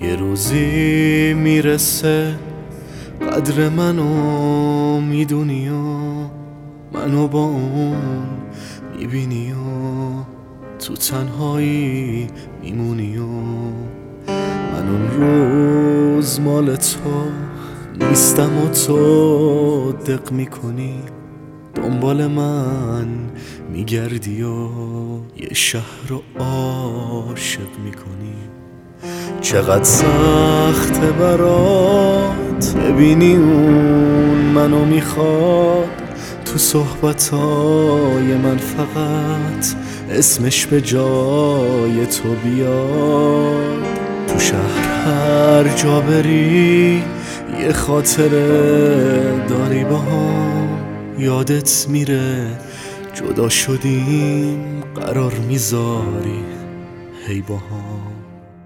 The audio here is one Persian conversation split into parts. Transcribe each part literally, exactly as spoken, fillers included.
یه روزی میرسه قدر منو میدونی و منو با اون میبینی و تو تنهایی میمونی و من اون روز مال تو نیستم و تو دق میکنی دنبال من میگردی و یه شهر رو عاشق میکنی. چقدر سخته برات ببینی اون منو میخواد تو صحبتای من فقط اسمش به جای تو بیاد. تو شهر هر جا بری یه خاطره داری با هم یادت میره جدا شدیم قرار میذاری هی با هم.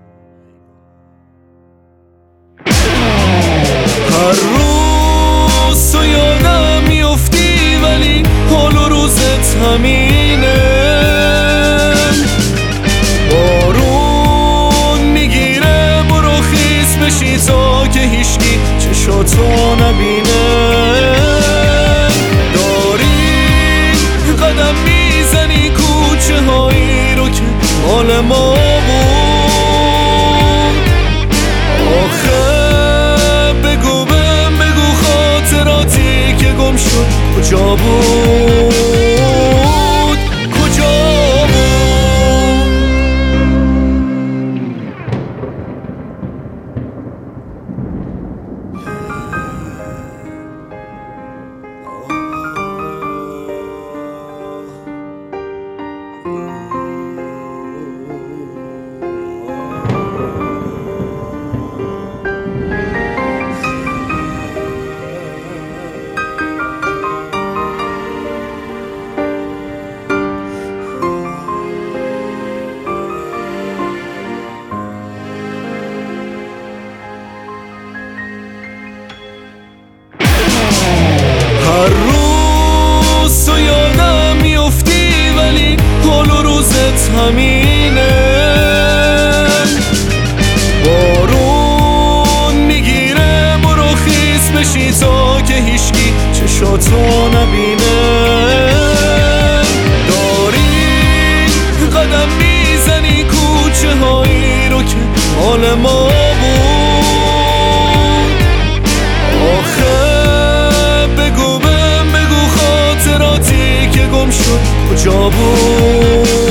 هر روز تو یادم میافتی ولی حال و روزت همینه. بارون میگیره برو خیس بشی تا که هیچکی چشاتو نبینه. داری قدم میزنی کوچه هایی رو که مال ما بود. آخه بگو بهم بگو خاطراتی که گم شد کجا بود کجا بود. هر روز تو یادم میافتی ولی حال و روزت همینه. بارون میگیره برو خیس بشی تا که هیچکی چشاتو نبینه. داری قدم میزنی کوچه هایی رو که مال ما بود. آخه بگو بهم بگو خاطراتی که گم شد کجا بود.